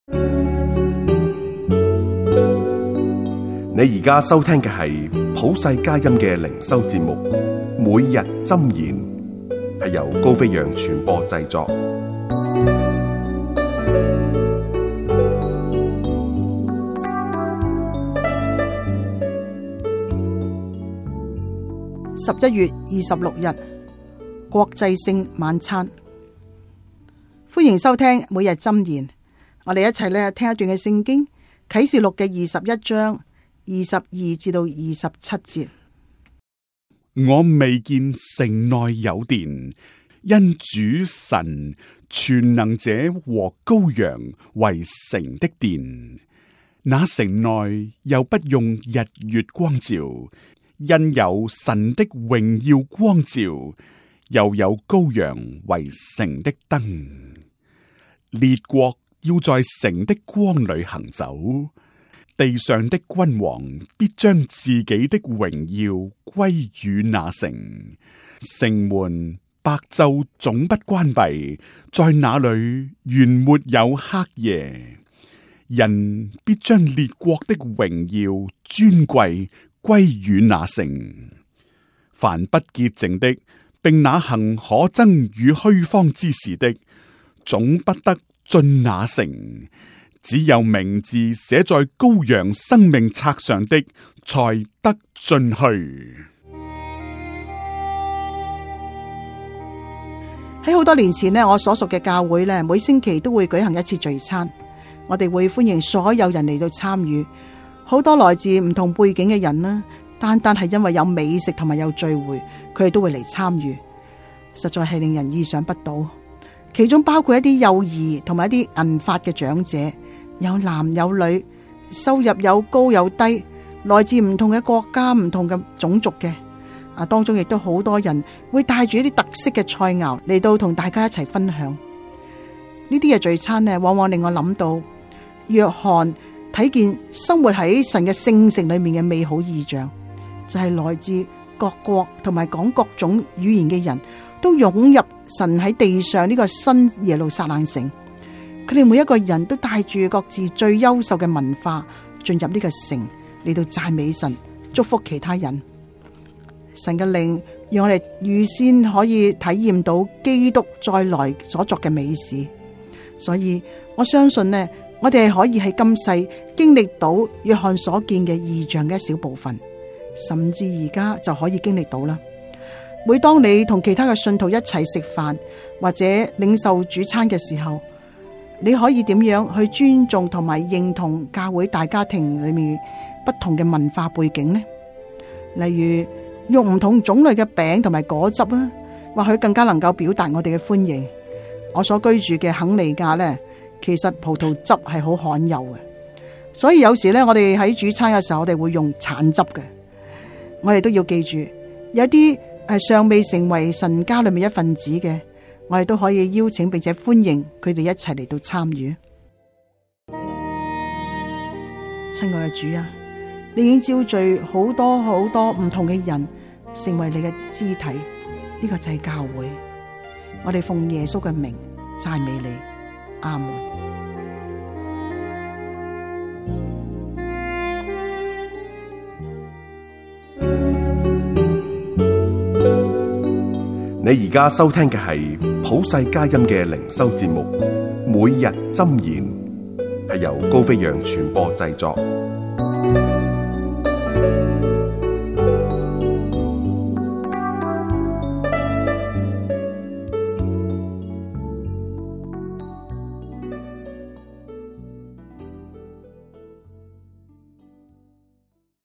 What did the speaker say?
你而家收聽嘅係普世佳音嘅靈修節目，每日箴言，係由高飛揚傳播製作。 11月26日，國際性晚餐。歡迎收聽每日箴言。我哋一齊咧聽一段嘅聖經，啟示錄嘅21章22至到27節。 我未見城內有殿，因主神全能者和羔羊為城的殿。那城內又不用日月光照，因有神的榮耀光照，又有羔羊為城的燈。列國要在城的光裏行走，地上的君王必將自己的榮耀歸於那城。城門白晝總不關閉，在那裏原沒有黑夜。人必將列國的榮耀尊貴歸於那城。凡不潔淨的，並那行可憎與虛謊之事的，總不得進那城。只有名字寫在羔羊生命冊上的，才得進去。 喺好多年前呢，我所屬嘅教會呢，每星期都會舉行一次聚餐，我哋會歡迎所有人嚟到參與，好多來自唔同背景嘅人啦，單單係因為有美食同埋有聚會，佢哋都會嚟參與，實在係令人意想不到。其中包括一啲幼兒同埋一啲銀髮嘅長者，有男有女，收入有高有低，來自唔同嘅國家、唔同嘅種族嘅。當中亦都好多人會帶住一啲特色嘅菜肴嚟到同大家一齊分享。呢啲嘅聚餐呢，往往令我諗到約翰睇見生活喺神嘅聖城裏面嘅美好意象，就係來自各國同埋講各種語言嘅人都湧入神喺地上呢個新耶路撒冷城。佢哋每一個人都帶住各自最優秀嘅文化進入呢個城，嚟到讚美神，祝福其他人。神嘅靈讓我哋預先可以體驗到基督再來所作嘅美事，所以我相信呢，我哋係可以喺今世經歷到約翰所見嘅異象嘅一小部分，甚至而家就可以經歷到啦。每當你同其他嘅信徒一齊食飯或者領受主餐嘅時候，你可以點樣去尊重同埋認同教會大家庭裏面不同嘅文化背景呢？例如用唔同種類嘅餅同埋果汁啊，或許更加能夠表達我哋嘅歡迎。我所居住嘅肯尼亞呢，其實葡萄汁係好罕有嘅，所以有時呢，我哋喺煮餐嘅時候，我哋會用橙汁嘅。我哋都要記住，有啲尚未成為神家裏面一份子嘅，我哋都可以邀請並且歡迎佢哋一齊嚟到參與。親愛嘅主啊，你已經招聚好多好多唔同嘅人成為你嘅肢體，呢個就係教會。我哋奉耶穌嘅名讚美你，阿門。 你而家收聽嘅係普世佳音嘅靈修節目，每日箴言，係由高飛揚傳播製作。